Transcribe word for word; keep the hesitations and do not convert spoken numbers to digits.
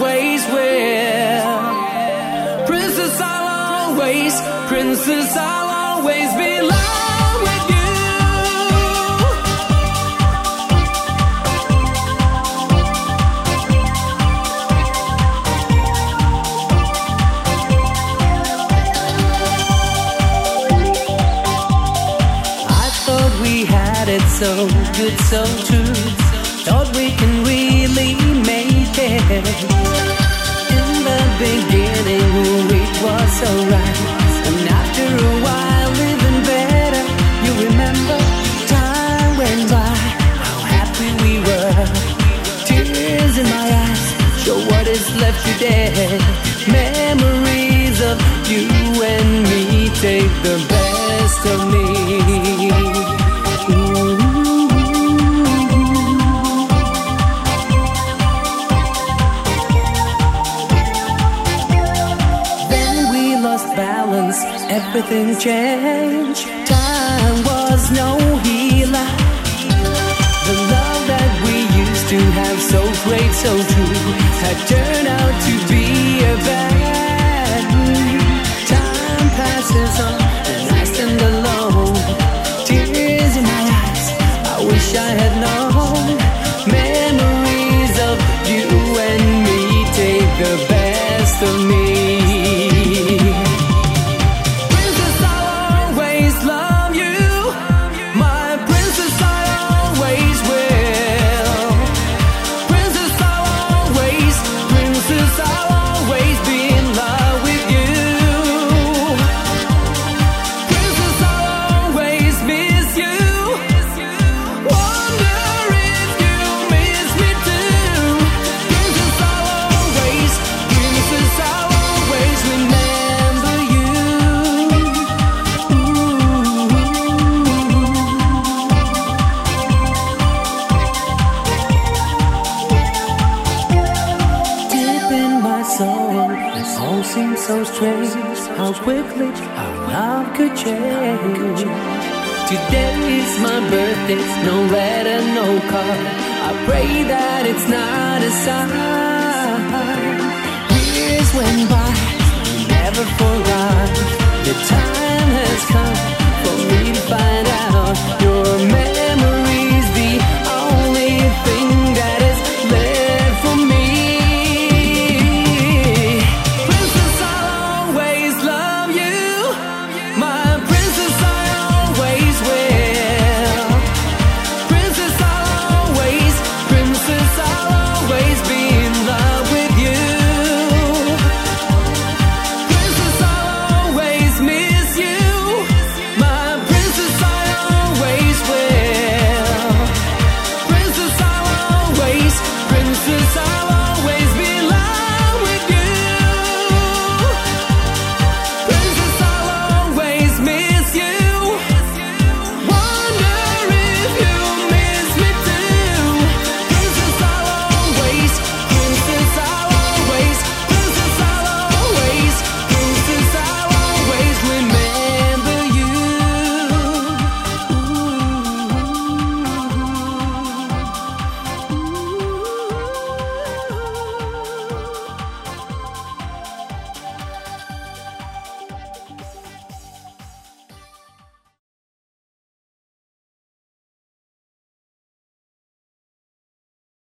always will. Princess, I'll always, princess, I'll always belong with you. I thought we had it so good, so true. Thought we can really make it. In the beginning, ooh, it was so right. And after a while, living better. You remember, time went by, how happy we were. Tears in my eyes, show what is left today. Memories of you and me take the best of me. Everything changed. Time was no healer. The love that we used to have, so great, so true, had turned out to be a bad. Time passes on and I stand alone. Tears in my eyes, I wish I had known. Memories of you and me take the best of me. So strange how quickly our love could change. Today is my birthday, no letter, no card. I pray that it's not a sign. Years went by, never forgot. The time has come for me to find out your man.